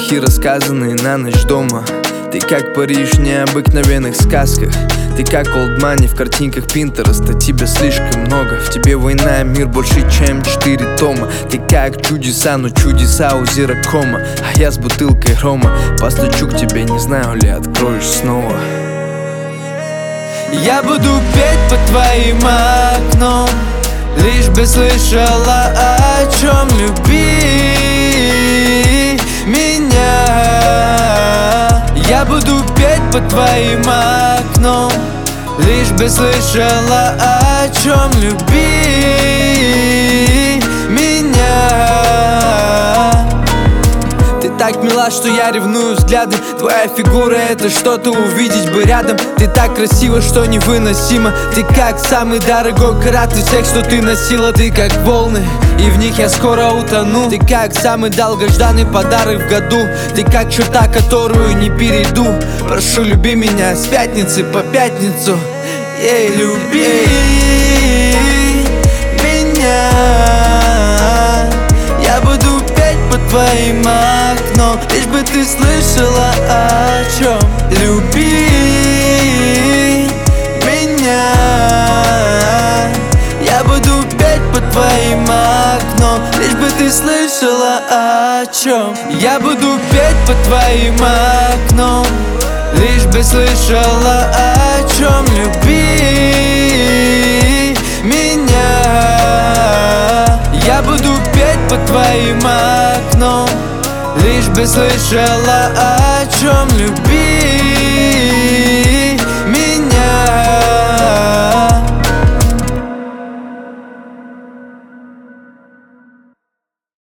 стихи, рассказанные на ночь дома. Ты как Париж в необыкновенных сказках. Ты как олдмани в картинках Пинтереста. Тебя слишком много, в тебе война, мир больше, чем 4 тома. Ты как чудеса, но чудеса у зерокома. А я с бутылкой рома постучу к тебе, не знаю ли откроешь снова. Я буду петь под твоим окном, лишь бы слышала, о чем люби меня. Я буду петь под твоим окном, лишь бы слышала, о чем люби меня. Ты так мила, что я ревную взглядом. Твоя фигура — это что-то увидеть бы рядом. Ты так красива, что невыносимо. Ты как самый дорогой карат из всех, что ты носила. Ты как волны, и в них я скоро утону. Ты как самый долгожданный подарок в году. Ты как черта, которую не перейду. Прошу, люби меня с пятницы по пятницу. Ей, люби меня. Я буду петь под твоим окном, лишь бы ты слышала, о чем люби меня. Я буду петь под твоим окном, лишь бы ты слышала, о чем. Я буду петь под твоим окном, лишь бы слышала, о чем люби меня. Я буду петь под твоим окном, лишь бы слышала, о чем люби.